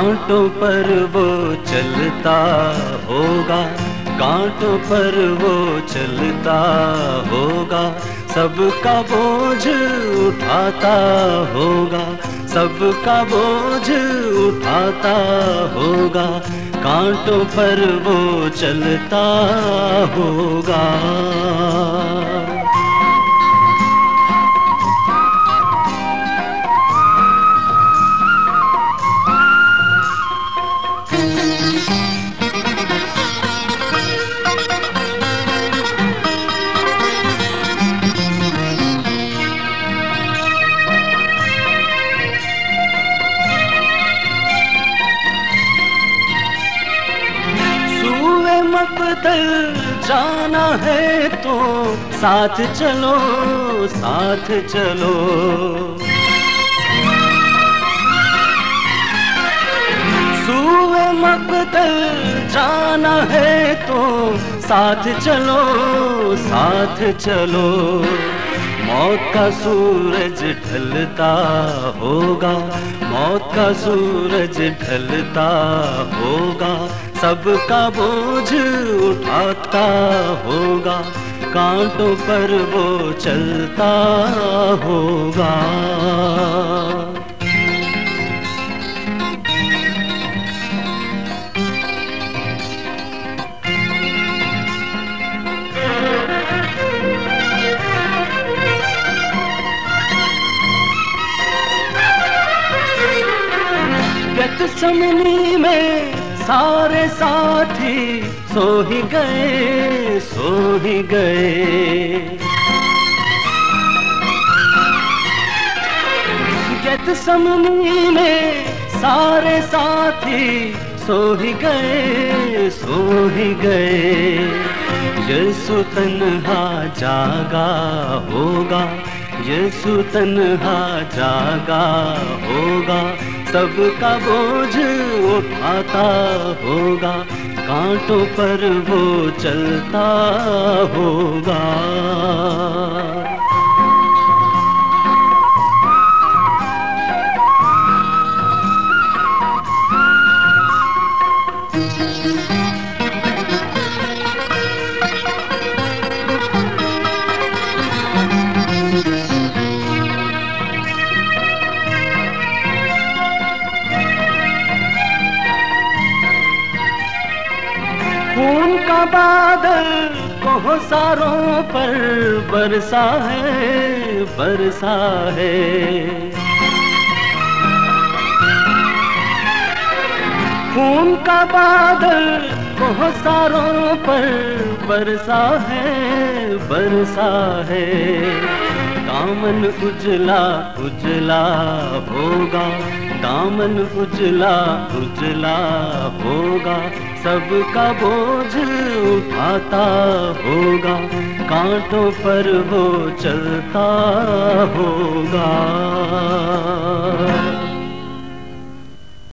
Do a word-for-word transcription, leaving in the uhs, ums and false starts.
कांटों पर वो चलता होगा, कांटों पर वो चलता होगा, सबका बोझ उठाता होगा, सबका बोझ उठाता होगा, कांटों पर वो चलता होगा। मकदर जाना है तो साथ चलो, साथ चलो। सूए मकदर जाना है तो साथ चलो, साथ चलो। मौत का सूरज ढलता होगा, मौत का सूरज ढलता होगा, सबका बोझ उठाता होगा, कांटों पर वो चलता होगा। गतसमनी में सारे साथी सो ही गए, सो ही गए। गतसमनी में सारे साथी सो ही गए, सो ही गए। यीशु तन्हा जागा होगा, यीशु तन्हा जागा होगा, सबका बोझ उठाता होगा, कांटों पर वो चलता होगा। खून का बादल कोहसारों पर बरसा है, बरसा है। खून का बादल कोहसारों पर बरसा है, बरसा है। दामन उजला उजला होगा, दामन उजला उजला होगा, सबका बोझ उठाता होगा, कांटों पर वो चलता होगा।